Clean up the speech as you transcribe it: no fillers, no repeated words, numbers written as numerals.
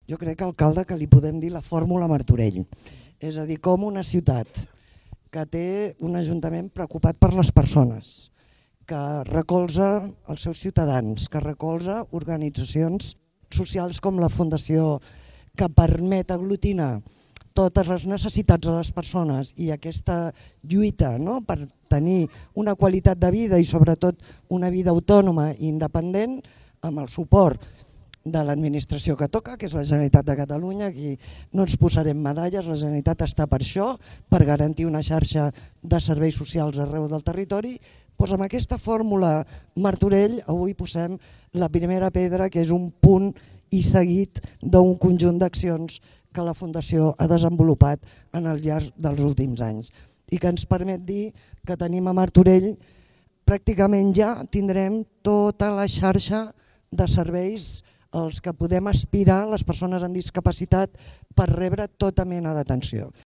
Jo crec, alcalde, que li podem dir la fórmula Martorell. És a dir, com una ciutat que té un ajuntament preocupat per les persones, que recolza els seus ciutadans, que recolza organitzacions socials com la Fundació, que permet aglutinar totes les necessitats de les persones i aquesta lluita, no?, per tenir una qualitat de vida i sobretot una vida autònoma i independent, amb el suport de l'administració que toca, que és la Generalitat de Catalunya. Aquí no ens posarem medalles, la Generalitat està per això, per garantir una xarxa de serveis socials arreu del territori. Doncs amb aquesta fórmula Martorell avui posem la primera pedra, que és un punt i seguit d'un conjunt d'accions que la Fundació ha desenvolupat en el llarg dels últims anys i que ens permet dir que tenim a Martorell, pràcticament ja tindrem tota la xarxa de serveis als que podem aspirar les persones amb discapacitat per rebre tota mena d'atenció.